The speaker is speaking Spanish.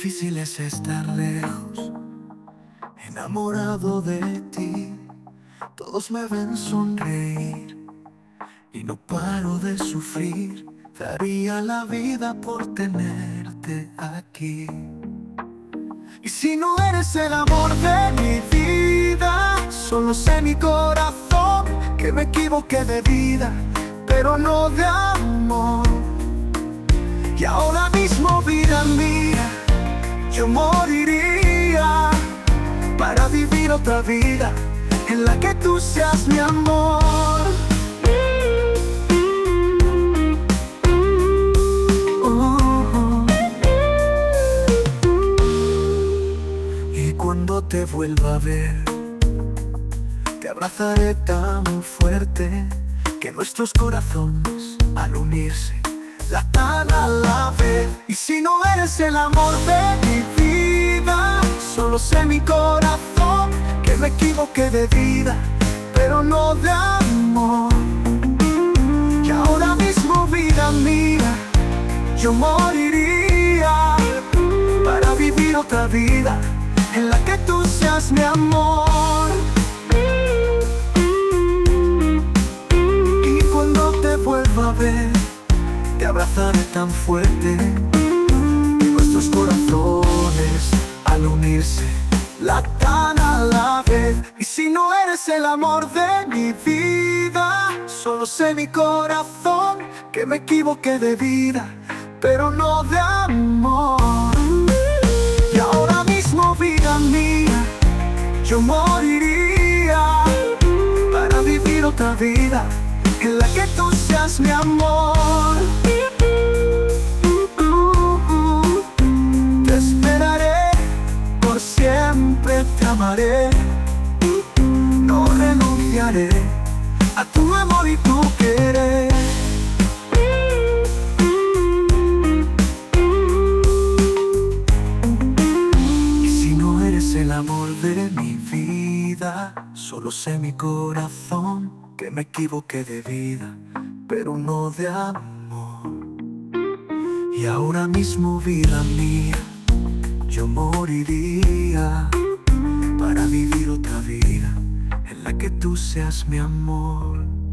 difícil es estar lejos, enamorado de ti. Todos me ven sonreír y no paro de sufrir. Daría la vida por tenerte aquí. Y si no eres el amor de mi vida, solo sé mi corazón que me equivoqué de vida, pero no de amor. Y ahora mismo, vida mía, yo moriría para vivir otra vida en la que tú seas mi amor. Y cuando te vuelva a ver, te abrazaré tan fuerte que nuestros corazones al unirse latan a la vez. Y si no eres el amor de mi vida, solo sé mi corazón que me equivoqué de vida, pero no de amor. Y ahora mismo, vida mía, yo moriría para vivir otra vida en la que tú seas mi amor. Y cuando te vuelva a ver, te abrazaré tan fuerte que nuestros corazones al unirse latan a la vez. Y si no eres el amor de mi vida, solo sé mi corazón que me equivoqué de vida, pero no de amor. Y ahora mismo, vida mía, yo moriría para vivir otra vida en la que tú seas mi amor. Te esperaré, por siempre te amaré. No renunciaré a tu amor y tu querer. Y si no eres el amor de mi vida, solo sé mi corazón que me equivoqué de vida, pero no de amor. Y ahora mismo, vida mía, yo moriría para vivir otra vida en la que tú seas mi amor.